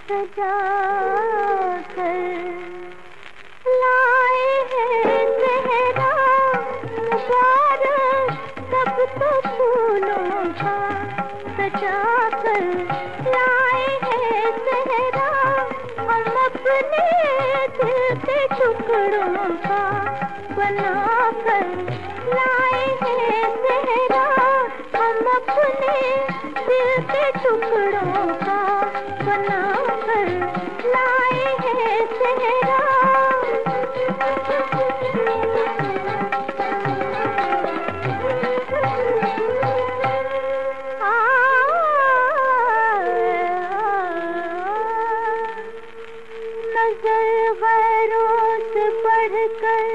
सजा कर लाए हैं सेहरा मुबारक सब तो फूलों का सजा कर लाए हैं सेहरा हम अपने दिल के टुकड़ों का बना कर लाए हैं सेहरा हम अपने दिल के टुकड़ों का बना कर लाए हैं सेहरा नजर गैरों से बढ़कर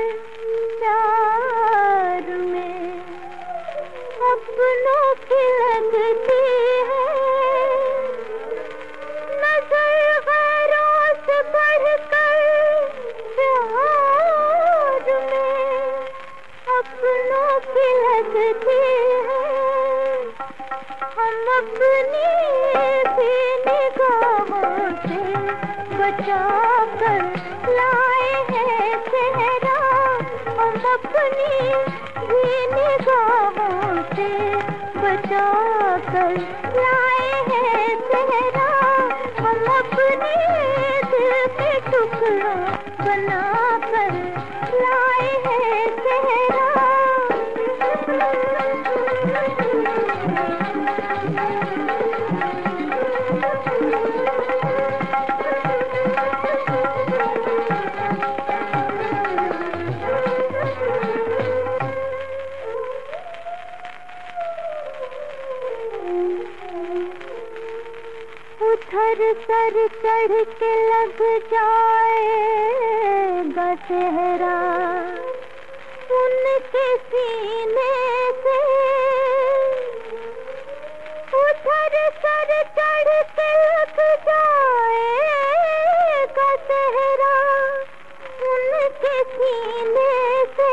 प्यार में अपनों की लगती है नजर गैरों से बढ़कर प्यार में अपनों की लगती है हम अपनी भी निगाहों से बचा कर लाए हैं सेहरा हम अपनी भी निगाहों से बचा कर लाए हैं सेहरा हम अपने दिल के टुकड़ों बना कर लाए हैं सेहरा उधर सर चढ़ के लग जाएगा सेहरा उनके सीने से उधर सर चढ़ के लग जाएगा सेहरा उनके सीने से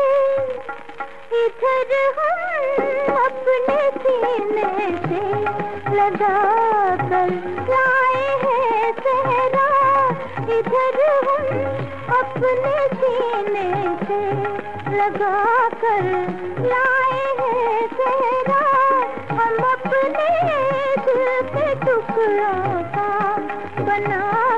इधर हम अपने सीने से लगा कर लाए हैं सेहरा इधर हम अपने सीने से लगा कर लाए हैं सेहरा हम अपने दिल के टुकड़ों का बना